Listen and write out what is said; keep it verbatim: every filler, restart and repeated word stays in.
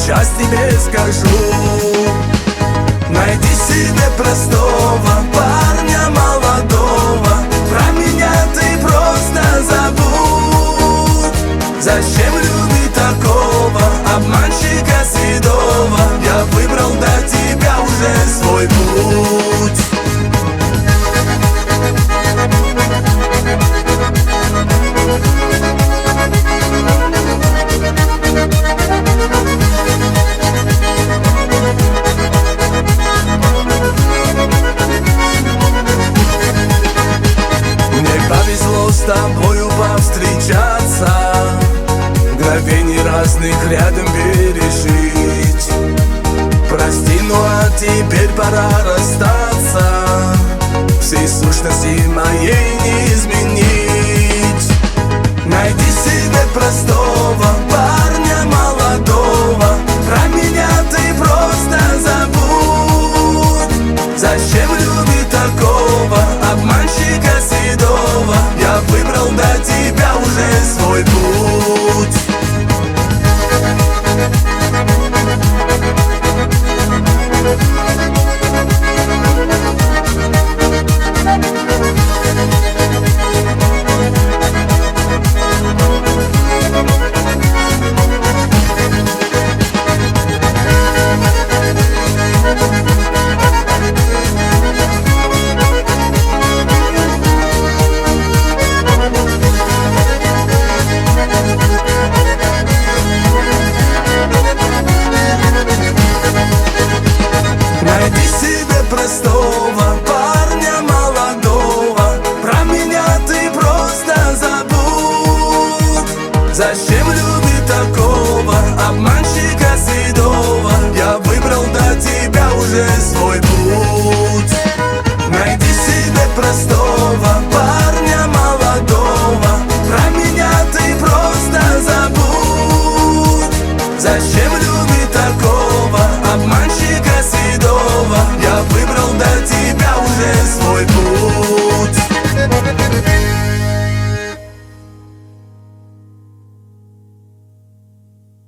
сейчас тебе скажу. Найди себе простого парня молодого, про меня ты просто забудь. Зачем любить такого обманщика седого? Я выбрал до тебя уже свой путь. С тобою повстречаться, мгновений разных рядом пережить. Прости, ну а теперь пора расстаться, всей сущности моей не изменить. Найди себе простого парня молодого, про меня ты просто забудь. Зачем любить такого обманщика седого? Я выбрал до тебя уже свой путь.